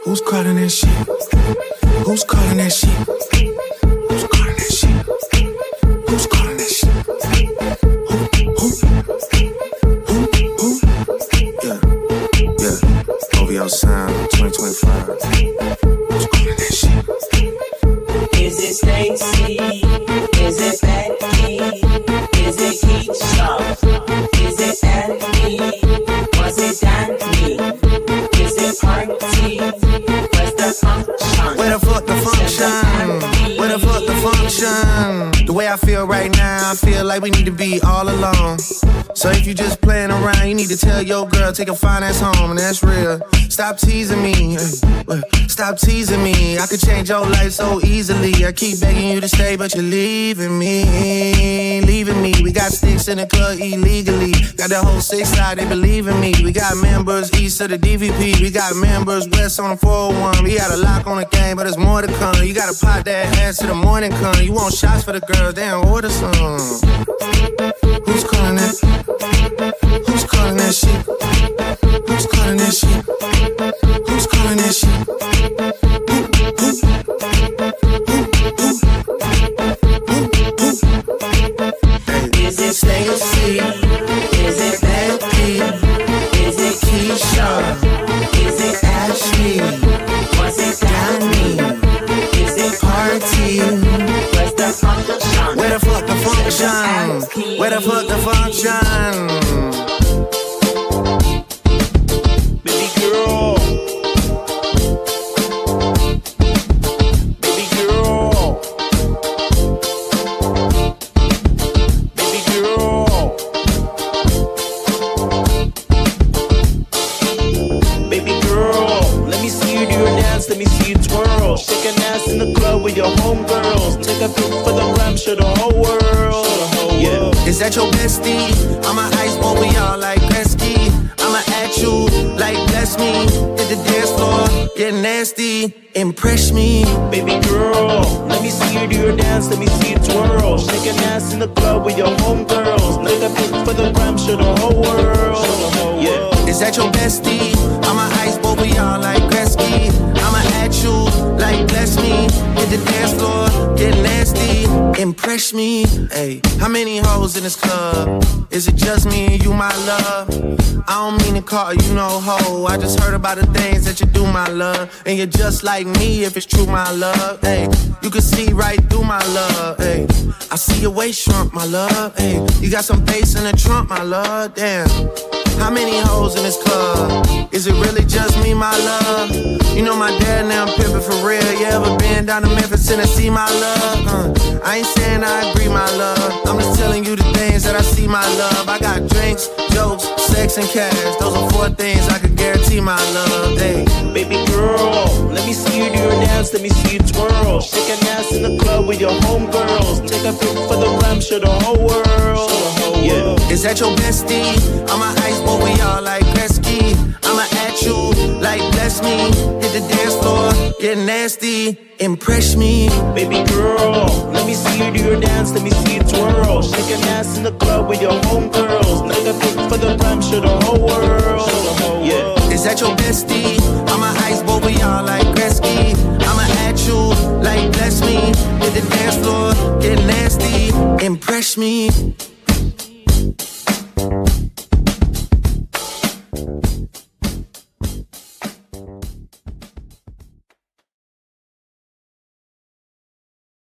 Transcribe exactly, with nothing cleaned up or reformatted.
Who's calling that shit? Who's calling that shit? Who's calling that shit? Who's calling that shit? Who? Who? Who? Who? Yeah. Yeah. O V O Sound twenty twenty-five. Who's calling that shit? Is it Stacy? Is it Becky? Is it Keisha? Is it Andy? Was it Danny? Is it Party? Where's the function? Where the fuck the function? Where the fuck the function? The way I feel right now, I feel like we need to be all alone. So if you just playing around, you need to tell your girl, take a fine ass home, and that's real. Stop teasing me, stop teasing me. I could change your life so easily. I keep begging you to stay, but you're leaving me, leaving me. We got sticks in the club illegally. Got the whole six side, they believe in me. We got members east of the D V P. We got members west on the four oh one. We got a lock on the game, but there's more to come. You gotta pop that ass till the morning come. You want shots for the girls, damn, order some. Who's calling that? Who's calling that shit? Who's calling that shit? Who's calling that shit? Who, who, who, who, who? Is it Stacy? Is it Becky? Is it Keisha? Is it Ashley? Was it Danny? Is it Party? Where's the function? Where the fuck the function? Where the fuck the function? Baby girl. Baby girl. Baby girl. Baby girl. Let me see you do your dance, let me see you twirl. Shake an ass in the club with your homegirls. Take a pic for the gram, show the whole world. Yeah. Is that your bestie? I'm an ice boy, we all like Gretzky. I'ma at you like bless me. Hit the dance floor, get nasty, impress me. Baby girl, let me see you do your dance, let me see you twirl. Shake an ass in the club with your homegirls. Take a pic for the gram, show the whole world. Yeah. Is that your bestie? I'm an ice boy, we all like Gretzky. I'ma at you like bless me. Hit the dance floor, get nasty, impress me. Hey, how many hoes in this club? Is it just me and you, my love? I don't mean to call you no hoe. I just heard about the things that you do, my love. And you're just like me if it's true, my love. Hey, you can see right through my love. Hey, I see your waist shrunk, my love. Hey, you got some bass in the trunk, my love. Damn. How many hoes in this club? Is it really just me, my love? You know my dad now, I'm pimpin' for real. You ever been down to Memphis, Tennessee, my love? Uh, I ain't saying I agree, my love. I'm just telling you the things that I see, my love. I got drinks, jokes, sex, and cash. Those are four things I can guarantee, my love. Hey, baby girl, let me see you do your dance, let me see you twirl. Shake an ass in the club with your homegirls. Take a pic for the gram, show the whole world. Yeah. Is that your bestie? I'm an ice boy, we all like Gretzky. I'ma at you like bless me. Hit the dance floor, get nasty, impress me. Baby girl, let me see you do your dance, let me see you twirl. Shake an ass in the club with your homegirls. Take a pic for the gram, show the whole world. Yeah. Is that your bestie? I'm an ice boy, we all like Gretzky. I'ma at you like bless me. Hit the dance floor, get nasty, impress me.